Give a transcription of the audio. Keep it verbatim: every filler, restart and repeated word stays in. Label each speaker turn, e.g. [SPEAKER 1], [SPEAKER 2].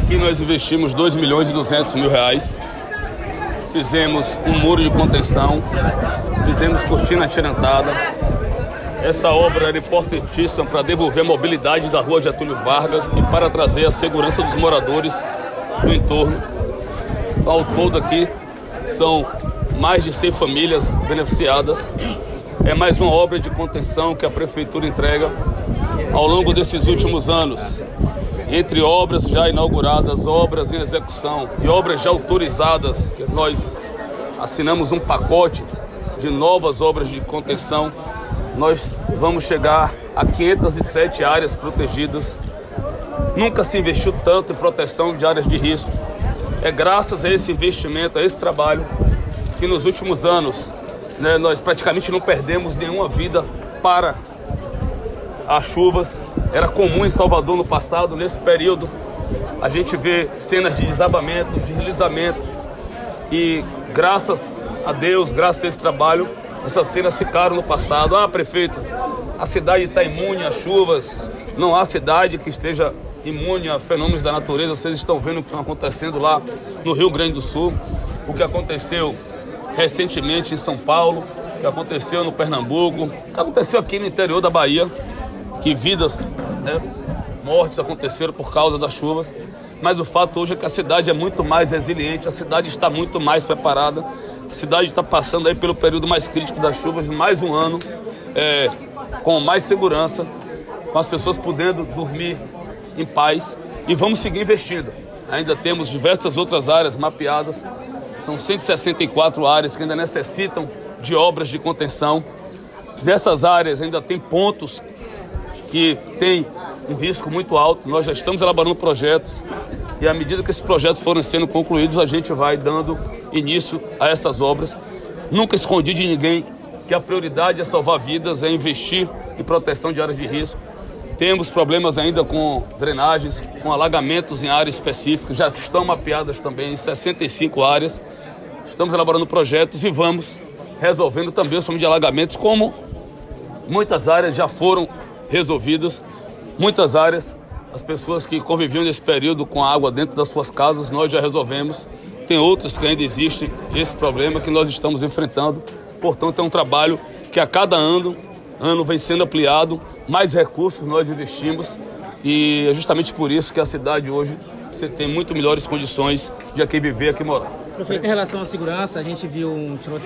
[SPEAKER 1] Aqui nós investimos dois milhões e duzentos mil reais. Fizemos um muro de contenção, fizemos cortina atirantada. Essa obra era importantíssima para devolver a mobilidade da rua Getúlio Vargas e para trazer a segurança dos moradores do entorno. Ao todo aqui são mais de cem famílias beneficiadas. É mais uma obra de contenção que a Prefeitura entrega ao longo desses últimos anos. Entre obras já inauguradas, obras em execução e obras já autorizadas, que nós assinamos um pacote de novas obras de contenção. Nós vamos chegar a quinhentas e sete áreas protegidas. Nunca se investiu tanto em proteção de áreas de risco. É graças a esse investimento, a esse trabalho, que nos últimos anos, né, nós praticamente não perdemos nenhuma vida para as chuvas. Era comum em Salvador no passado, nesse período, a gente vê cenas de desabamento, de deslizamento. E graças a Deus, graças a esse trabalho, essas cenas ficaram no passado. Ah, prefeito, a cidade está imune às chuvas. Não há cidade que esteja imune a fenômenos da natureza. Vocês estão vendo o que está acontecendo lá no Rio Grande do Sul, o que aconteceu recentemente em São Paulo, o que aconteceu no Pernambuco, o que aconteceu aqui no interior da Bahia, que vidas, né, mortes aconteceram por causa das chuvas. Mas o fato hoje é que a cidade é muito mais resiliente, a cidade está muito mais preparada, a cidade está passando aí pelo período mais crítico das chuvas, mais um ano, é, com mais segurança, com as pessoas podendo dormir em paz, e vamos seguir investindo. Ainda temos diversas outras áreas mapeadas, são cento e sessenta e quatro áreas que ainda necessitam de obras de contenção. Dessas áreas ainda tem pontos que têm um risco muito alto. Nós já estamos elaborando projetos e à medida que esses projetos forem sendo concluídos, a gente vai dando início a essas obras. Nunca escondi de ninguém que a prioridade é salvar vidas, é investir em proteção de áreas de risco. Temos problemas ainda com drenagens, com alagamentos em áreas específicas, já estão mapeadas também em sessenta e cinco áreas. Estamos elaborando projetos e vamos resolvendo também os problemas de alagamentos, como muitas áreas já foram resolvidas. Muitas áreas, as pessoas que conviviam nesse período com a água dentro das suas casas, nós já resolvemos. Tem outras que ainda existe esse problema que nós estamos enfrentando. Portanto, é um trabalho que a cada ano, ano vem sendo ampliado, mais recursos nós investimos e é justamente por isso que a cidade hoje você tem muito melhores condições de aqui viver, aqui morar.
[SPEAKER 2] Prefeito, em relação à segurança, a gente viu um tiroteio